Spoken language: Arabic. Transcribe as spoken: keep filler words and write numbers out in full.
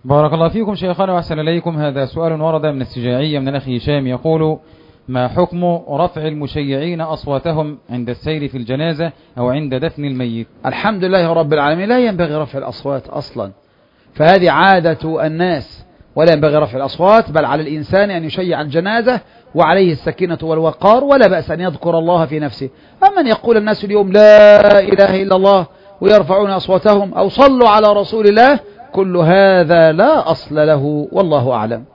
بارك الله فيكم شيخنا وأحسن إليكم. هذا سؤال ورد من السجاعية من الأخ هشام يقول: ما حكم رفع المشيعين أصواتهم عند السير في الجنازة أو عند دفن الميت؟ الحمد لله رب العالمين، لا ينبغي رفع الأصوات أصلا، فهذه عادة الناس ولا ينبغي رفع الأصوات، بل على الإنسان أن يشيع الجنازة وعليه السكينة والوقار، ولا بأس أن يذكر الله في نفسه. أما أن يقول الناس اليوم لا إله إلا الله ويرفعون أصواتهم أو صلوا على رسول الله، كل هذا لا أصل له، والله أعلم.